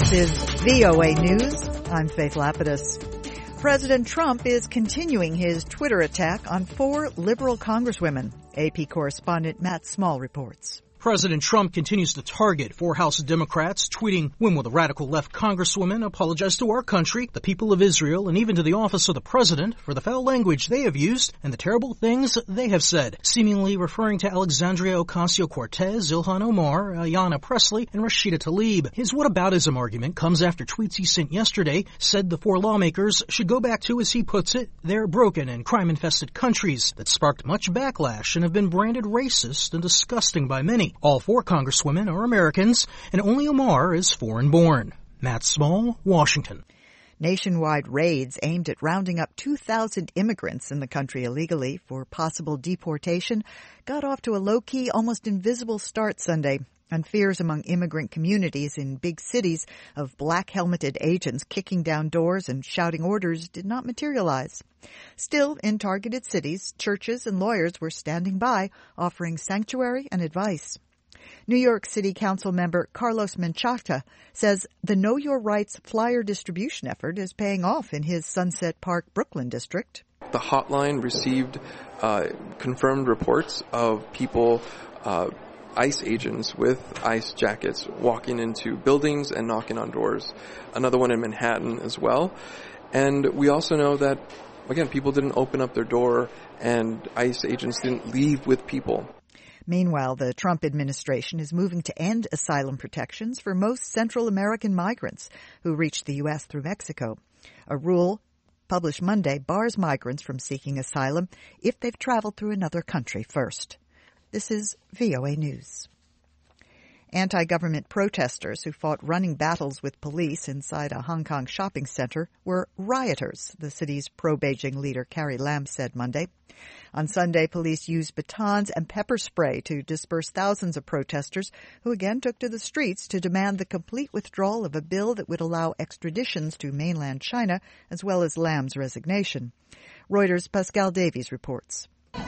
This is VOA News. I'm Faith Lapidus. President Trump is continuing his Twitter attack on 4 liberal congresswomen. AP correspondent Matt Small reports. President Trump continues to target 4 House Democrats, tweeting, "When will the radical left congresswomen apologize to our country, the people of Israel, and even to the office of the president for the foul language they have used and the terrible things they have said," seemingly referring to Alexandria Ocasio-Cortez, Ilhan Omar, Ayanna Pressley, and Rashida Tlaib. His whataboutism argument comes after tweets he sent yesterday said the 4 lawmakers should go back to, as he puts it, their broken and crime-infested countries that sparked much backlash and have been branded racist and disgusting by many. All 4 congresswomen are Americans, and only Omar is foreign-born. Matt Small, Washington. Nationwide raids aimed at rounding up 2,000 immigrants in the country illegally for possible deportation got off to a low-key, almost invisible start Sunday, and fears among immigrant communities in big cities of black-helmeted agents kicking down doors and shouting orders did not materialize. Still, in targeted cities, churches and lawyers were standing by, offering sanctuary and advice. New York City Council member Carlos Menchaca says the Know Your Rights flyer distribution effort is paying off in his Sunset Park, Brooklyn district. The hotline received confirmed reports of people, ICE agents with ICE jackets walking into buildings and knocking on doors. Another one in Manhattan as well. And we also know that, again, people didn't open up their door and ICE agents didn't leave with people. Meanwhile, the Trump administration is moving to end asylum protections for most Central American migrants who reach the U.S. through Mexico. A rule published Monday bars migrants from seeking asylum if they've traveled through another country first. This is VOA News. Anti-government protesters who fought running battles with police inside a Hong Kong shopping center were rioters, the city's pro-Beijing leader Carrie Lam said Monday. On Sunday, police used batons and pepper spray to disperse thousands of protesters who again took to the streets to demand the complete withdrawal of a bill that would allow extraditions to mainland China, as well as Lam's resignation. Reuters' Pascal Davies reports.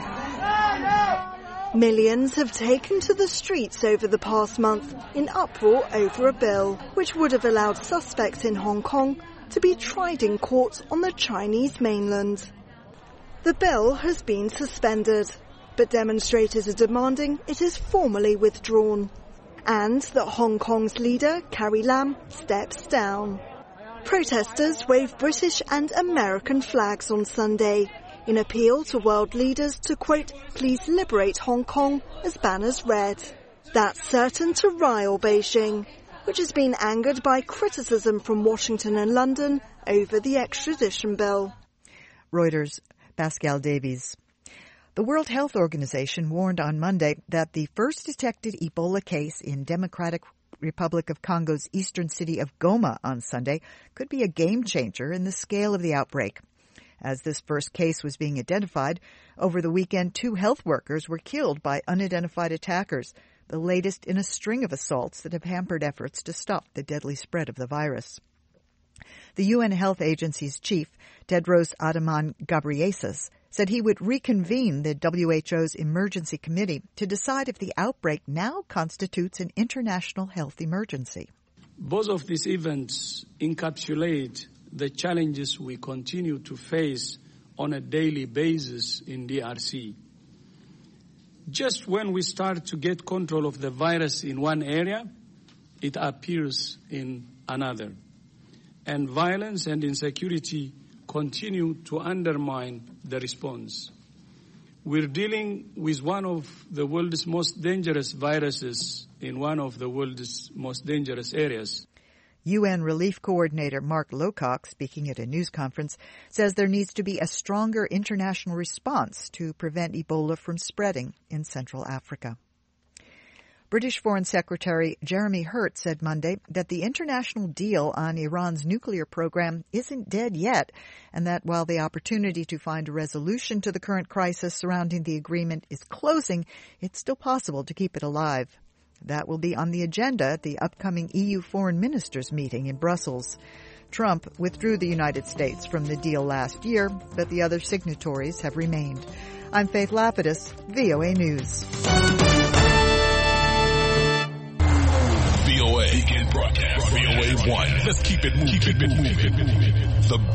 Millions have taken to the streets over the past month in uproar over a bill which would have allowed suspects in Hong Kong to be tried in court on the Chinese mainland. The bill has been suspended, but demonstrators are demanding it is formally withdrawn and that Hong Kong's leader, Carrie Lam, steps down. Protesters waved British and American flags on Sunday in appeal to world leaders to, quote, "please liberate Hong Kong," as banners read. That's certain to rile Beijing, which has been angered by criticism from Washington and London over the extradition bill. Reuters' Pascal Davies. The World Health Organization warned on Monday that the first detected Ebola case in Democratic Republic of Congo's eastern city of Goma on Sunday could be a game changer in the scale of the outbreak. As this first case was being identified, over the weekend 2 health workers were killed by unidentified attackers, the latest in a string of assaults that have hampered efforts to stop the deadly spread of the virus. The UN Health Agency's chief, Tedros Adhanom Ghebreyesus, said he would reconvene the WHO's emergency committee to decide if the outbreak now constitutes an international health emergency. Both of these events encapsulate the challenges we continue to face on a daily basis in DRC. Just when we start to get control of the virus in one area, it appears in another. And violence and insecurity continue to undermine the response. We're dealing with one of the world's most dangerous viruses in one of the world's most dangerous areas. UN Relief Coordinator Mark Lowcock, speaking at a news conference, says there needs to be a stronger international response to prevent Ebola from spreading in Central Africa. British Foreign Secretary Jeremy Hurt said Monday that the international deal on Iran's nuclear program isn't dead yet, and that while the opportunity to find a resolution to the current crisis surrounding the agreement is closing, it's still possible to keep it alive. That will be on the agenda at the upcoming EU foreign ministers meeting in Brussels. Trump withdrew the United States from the deal last year, but the other signatories have remained. I'm Faith Lapidus, VOA News. VOA weekend broadcast. VOA 1. Let's keep it moving. The